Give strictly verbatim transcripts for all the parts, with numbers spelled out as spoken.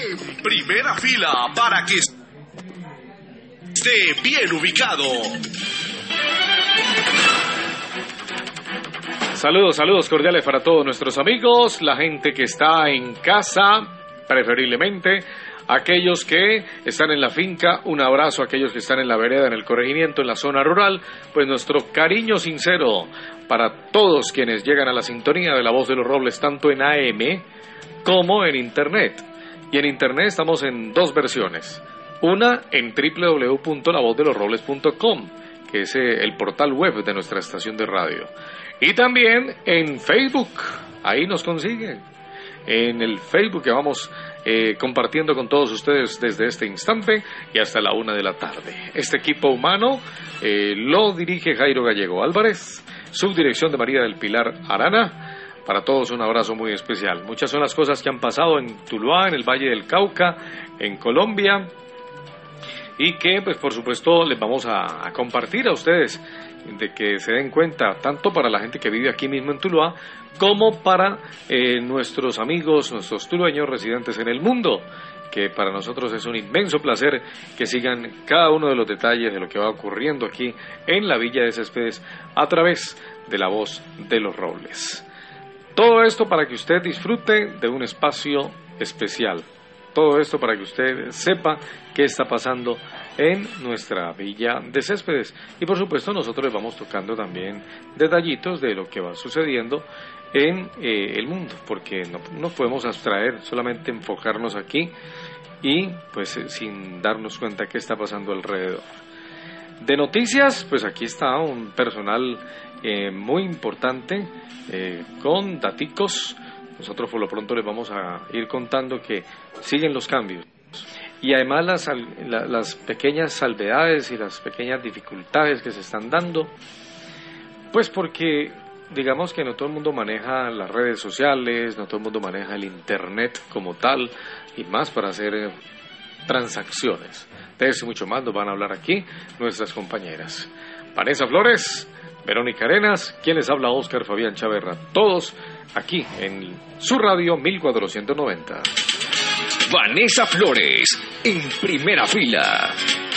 en primera fila para que esté bien ubicado. Saludos, saludos cordiales para todos nuestros amigos, la gente que está en casa, preferiblemente, aquellos que están en la finca, un abrazo a aquellos que están en la vereda, en el corregimiento, en la zona rural, pues nuestro cariño sincero para todos quienes llegan a la sintonía de La Voz de los Robles, tanto en A M como en Internet. Y en Internet estamos en dos versiones, una en doble u doble u doble u punto la voz de los robles punto com, que es el portal web de nuestra estación de radio. Y también en Facebook, ahí nos consiguen, en el Facebook que vamos eh, compartiendo con todos ustedes desde este instante y hasta la una de la tarde. Este equipo humano eh, lo dirige Jairo Gallego Álvarez, subdirección de María del Pilar Arana. Para todos un abrazo muy especial. Muchas son las cosas que han pasado en Tuluá, en el Valle del Cauca, en Colombia, y que pues por supuesto les vamos a, a compartir a ustedes, de que se den cuenta, tanto para la gente que vive aquí mismo en Tuluá, como para eh, nuestros amigos, nuestros tulueños residentes en el mundo, que para nosotros es un inmenso placer que sigan cada uno de los detalles de lo que va ocurriendo aquí en la Villa de Céspedes a través de La Voz de los Robles. Todo esto para que usted disfrute de un espacio especial. Todo esto para que usted sepa qué está pasando en nuestra Villa de Céspedes. Y por supuesto nosotros les vamos tocando también detallitos de lo que va sucediendo en eh, el mundo, porque no, no podemos abstraer, solamente enfocarnos aquí y pues eh, sin darnos cuenta qué está pasando alrededor. De noticias, pues aquí está un personal eh, muy importante eh, con daticos. Nosotros por lo pronto les vamos a ir contando que siguen los cambios. Y además las, las pequeñas salvedades y las pequeñas dificultades que se están dando, pues porque digamos que no todo el mundo maneja las redes sociales, no todo el mundo maneja el internet como tal, y más para hacer eh, transacciones. De eso y mucho más nos van a hablar aquí nuestras compañeras Vanessa Flores, Verónica Arenas, quien les habla, Óscar Fabián Chaverra, todos aquí en su radio mil cuatrocientos noventa. Vanessa Flores, en primera fila.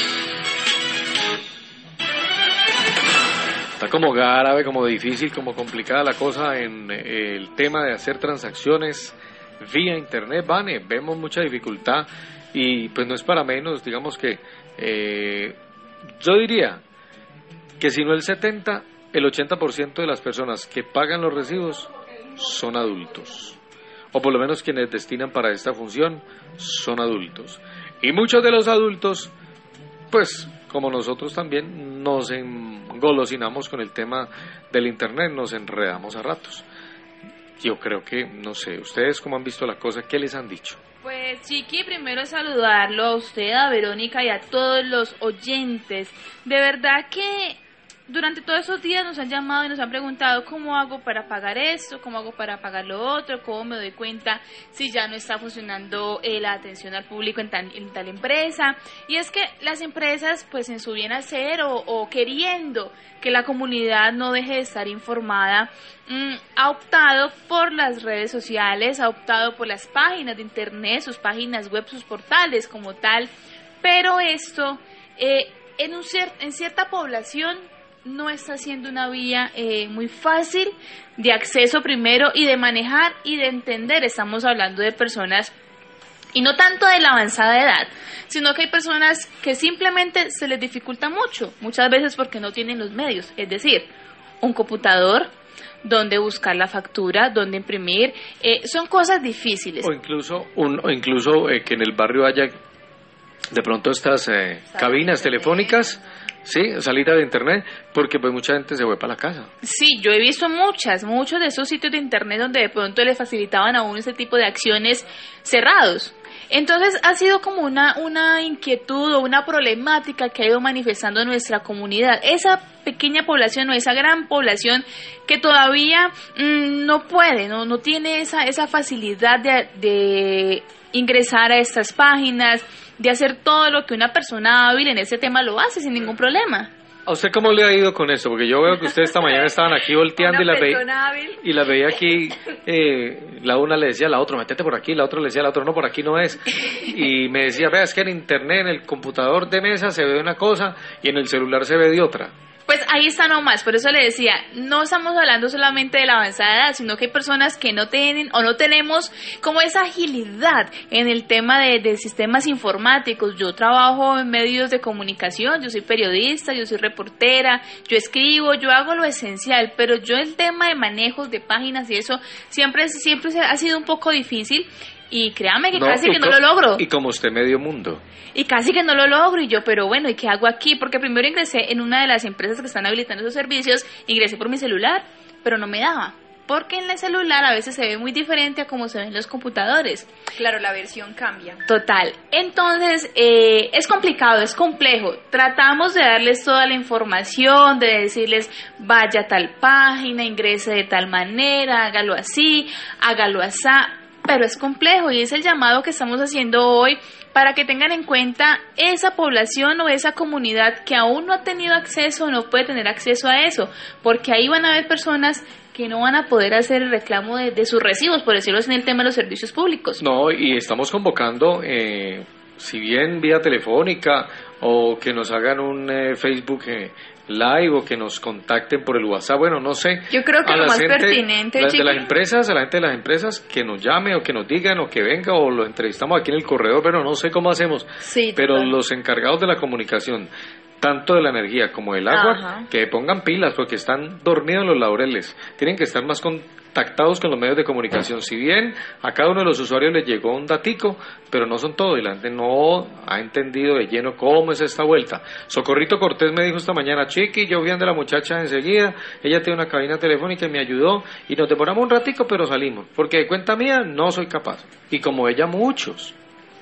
Está como grave, como difícil, como complicada la cosa en el tema de hacer transacciones vía internet, Vane. Vemos mucha dificultad y pues no es para menos, digamos que eh, yo diría que si no el setenta, el ochenta por ciento de las personas que pagan los recibos son adultos, o por lo menos quienes destinan para esta función son adultos, y muchos de los adultos pues como nosotros también nos engolosinamos con el tema del internet, nos enredamos a ratos. Yo creo que, no sé, ustedes cómo han visto la cosa, ¿qué les han dicho? Pues Chiqui, primero saludarlo a usted, a Verónica y a todos los oyentes. De verdad que durante todos esos días nos han llamado y nos han preguntado cómo hago para pagar esto, cómo hago para pagar lo otro, cómo me doy cuenta si ya no está funcionando eh, la atención al público en tal, en tal empresa. Y es que las empresas, pues en su bien hacer o, o queriendo que la comunidad no deje de estar informada, mmm, ha optado por las redes sociales, ha optado por las páginas de internet, sus páginas web, sus portales como tal. Pero esto, eh, en, un cier- en cierta población, no está siendo una vía eh, muy fácil de acceso primero y de manejar y de entender. Estamos hablando de personas, y no tanto de la avanzada edad, sino que hay personas que simplemente se les dificulta mucho, muchas veces porque no tienen los medios, es decir, un computador, donde buscar la factura, donde imprimir, eh, son cosas difíciles. O incluso, un, o incluso eh, que en el barrio haya de pronto estas eh, cabinas telefónicas, sí, salida de internet, porque pues mucha gente se fue para la casa. Sí, yo he visto muchas, muchos de esos sitios de internet donde de pronto le facilitaban a uno ese tipo de acciones cerrados. Entonces ha sido como una, una inquietud o una problemática que ha ido manifestando nuestra comunidad, esa pequeña población o esa gran población que todavía mmm, no puede, no, no tiene esa, esa facilidad de, de ingresar a estas páginas, de hacer todo lo que una persona hábil en ese tema lo hace sin ningún problema. ¿A usted cómo le ha ido con eso? Porque yo veo que ustedes esta mañana estaban aquí volteando y Una la, ve, persona hábil. y la veía aquí, eh, la una le decía a la otra, métete por aquí, la otra le decía a la otra, no, por aquí no es. Y me decía, vea, es que en internet, en el computador de mesa se ve de una cosa y en el celular se ve de otra. Pues ahí está nomás, por eso le decía, no estamos hablando solamente de la avanzada edad, sino que hay personas que no tienen o no tenemos como esa agilidad en el tema de, de sistemas informáticos. Yo trabajo en medios de comunicación, yo soy periodista, yo soy reportera, yo escribo, yo hago lo esencial, pero yo el tema de manejos de páginas y eso siempre, siempre ha sido un poco difícil. Y créame que no, casi que no lo logro. Y como usted medio mundo. Y casi que no lo logro. Y yo, pero bueno, ¿y qué hago aquí? Porque primero ingresé en una de las empresas que están habilitando esos servicios. Ingresé por mi celular, pero no me daba. Porque en el celular a veces se ve muy diferente a como se ven en los computadores. Claro, la versión cambia. Total. Entonces, eh, es complicado, es complejo. Tratamos de darles toda la información, de decirles, vaya a tal página, ingrese de tal manera, hágalo así, hágalo así. Pero es complejo y es el llamado que estamos haciendo hoy para que tengan en cuenta esa población o esa comunidad que aún no ha tenido acceso o no puede tener acceso a eso, porque ahí van a haber personas que no van a poder hacer el reclamo de, de sus recibos, por decirlo así, en el tema de los servicios públicos. No, y estamos convocando, eh, si bien vía telefónica o que nos hagan un eh, Facebook eh, Live o que nos contacten por el WhatsApp, bueno, no sé. Yo creo que a lo la más gente, pertinente, la, de las chiqui. empresas, a la gente de las empresas que nos llame o que nos digan o que venga o lo entrevistamos aquí en el corredor, pero no sé cómo hacemos. Sí, pero total. los encargados de la comunicación, tanto de la energía como del agua, Ajá. que pongan pilas porque están dormidos en los laureles. Tienen que estar más contactados con los medios de comunicación. Si bien a cada uno de los usuarios les llegó un datico, pero no son todos y la gente no ha entendido de lleno cómo es esta vuelta. Socorrito Cortés me dijo esta mañana, Chiqui, yo vi a la muchacha enseguida, ella tiene una cabina telefónica y me ayudó y nos demoramos un ratico, pero salimos, porque de cuenta mía no soy capaz. Y como ella, muchos.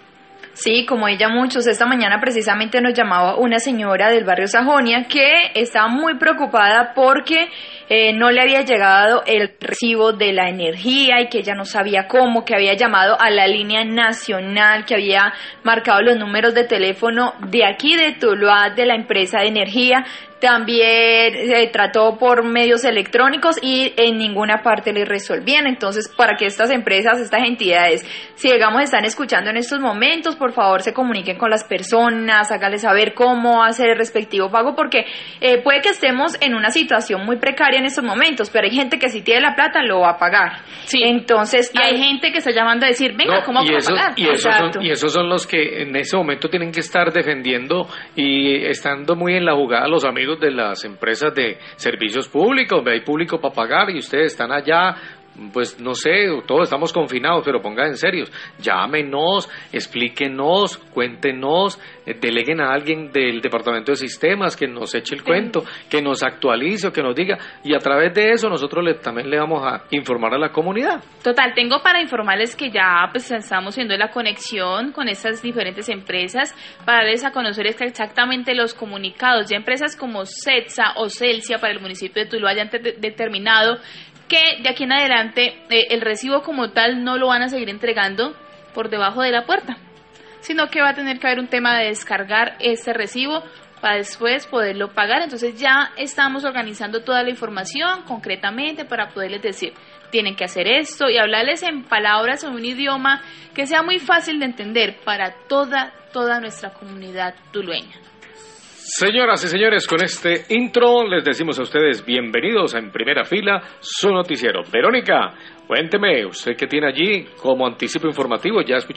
Sí, como ella muchos, esta mañana precisamente nos llamaba una señora del barrio Sajonia que estaba muy preocupada porque eh, no le había llegado el recibo de la energía y que ella no sabía cómo, que había llamado a la línea nacional, que había marcado los números de teléfono de aquí de Tuluá, de la empresa de energía. También se eh, trató por medios electrónicos y en ninguna parte le resolvían. Entonces, para que estas empresas, estas entidades, si digamos están escuchando en estos momentos, por favor se comuniquen con las personas, háganles saber cómo hacer el respectivo pago, porque eh, puede que estemos en una situación muy precaria en estos momentos, pero hay gente que si tiene la plata lo va a pagar. Sí. Entonces, Y hay gente que está llamando a decir, venga, No, ¿cómo y puedo esos, pagar? y, esos Exacto. son, y esos son los que en ese momento tienen que estar defendiendo y estando muy en la jugada los amigos de las empresas de servicios públicos, hay público para pagar y ustedes están allá, pues no sé, todos estamos confinados, pero pongan en serio, llámenos, explíquenos, cuéntenos, eh, deleguen a alguien del departamento de sistemas que nos eche el cuento, que nos actualice o que nos diga, y a través de eso nosotros le, también le vamos a informar a la comunidad. Total, tengo para informarles que ya pues estamos haciendo la conexión con estas diferentes empresas para darles a conocer exactamente los comunicados. Ya empresas como CETSA o Celsia para el municipio de Tuluá ya han de- determinado que de aquí en adelante eh, el recibo como tal no lo van a seguir entregando por debajo de la puerta, sino que va a tener que haber un tema de descargar ese recibo para después poderlo pagar. Entonces ya estamos organizando toda la información concretamente para poderles decir, tienen que hacer esto y hablarles en palabras en un idioma que sea muy fácil de entender para toda, toda nuestra comunidad tulueña. Señoras y señores, con este intro les decimos a ustedes bienvenidos a En Primera Fila, su noticiero. Verónica, cuénteme, usted que tiene allí como anticipo informativo, ya escuchó